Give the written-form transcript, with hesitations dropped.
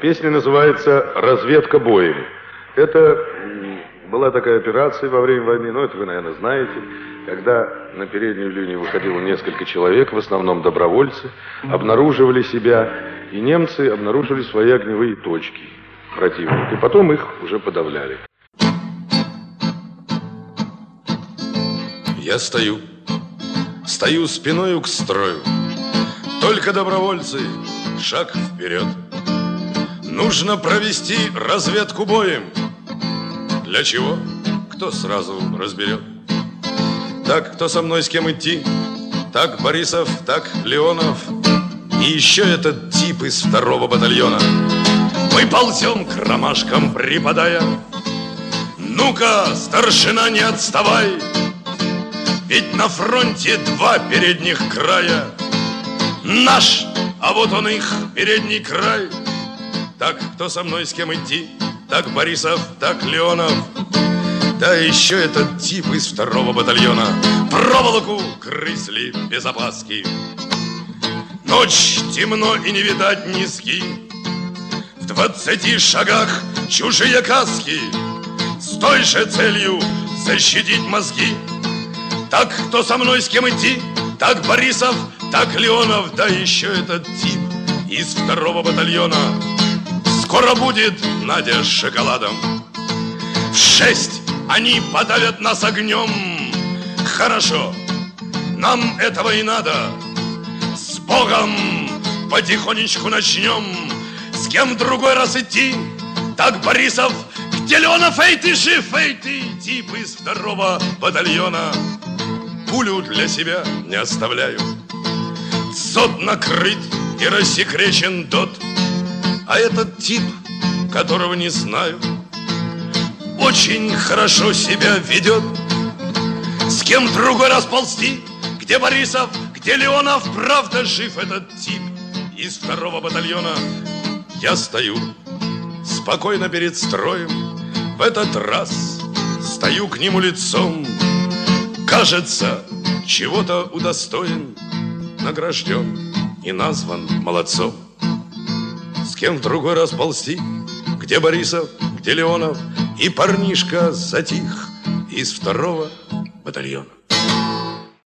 Песня называется «Разведка боем». Это была такая операция во время войны, ну это вы, наверное, знаете, когда на переднюю линию выходило несколько человек, в основном добровольцы, обнаруживали себя, и немцы обнаружили свои огневые точки противника, и потом их уже подавляли. Я стою спиною к строю, только добровольцы, шаг вперед. Нужно провести разведку боем. Для чего? Кто сразу разберет. Так, кто со мной, с кем идти? Так Борисов, так Леонов. И еще этот тип из 2-го батальона. Мы ползем к ромашкам, припадая. Ну-ка, старшина, не отставай. Ведь на фронте 2 передних края. Наш, а вот он их, передний край. Так, кто со мной, с кем идти? Так Борисов, так Леонов. Да еще этот тип из 2-го батальона. Проволоку грызли без опаски. Ночь, темно и не видать низги. В 20 шагах чужие каски. С той же целью защитить мозги. Так, кто со мной, с кем идти? Так Борисов, так Леонов. Да еще этот тип из 2-го батальона. Скоро будет Надя с шоколадом. В 6 они подавят нас огнем. Хорошо, нам этого и надо. С Богом потихонечку начнем. С кем в другой раз идти? Так Борисов, где Леонов? Эй, ты жив, эй, ты, тип из 2-го батальона. Пулю для себя не оставляю. Дзот накрыт и рассекречен дот. А этот тип, которого не знаю, очень хорошо себя ведет. С кем в другой раз ползти? Где Борисов, где Леонов? Правда жив этот тип из 2-го батальона. Я стою спокойно перед строем. В этот раз стою к нему лицом. Кажется, чего-то удостоен, награжден и назван молодцом. С кем в другой раз ползти? Где Борисов, где Леонов? И парнишка затих из 2-го батальона.